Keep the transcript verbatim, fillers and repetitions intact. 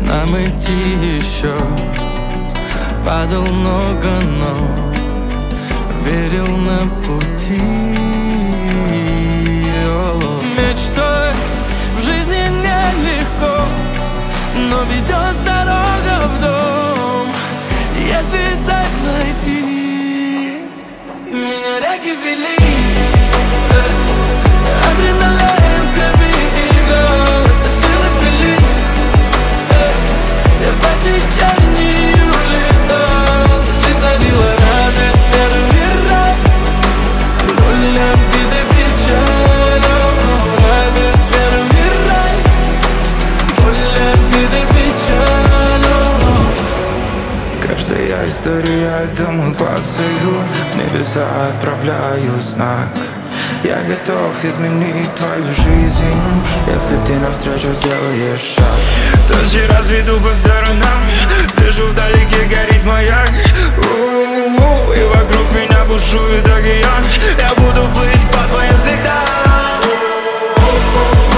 нам идти еще. Падал много, но верил на пути. Мечтой в жизни нелегко, но ведет дорога в дом. Если цель найти, меня реки вели, адреналин в крови играл, это силы пили. Я по течению летал, жизнь дарила радость, веру и рай. Боль, обиды, печаль, радость, веру и рай. Боль, обиды, печаль. Каждая история, думаю, посылю, в небеса отправляю знак. Я готов изменить твою жизнь, если ты навстречу сделаешь шаг. Тучи разведу по сторонам, вижу вдалеке горит маяк. У-у-у, и вокруг меня бушует океан. Я буду плыть по твоим следам.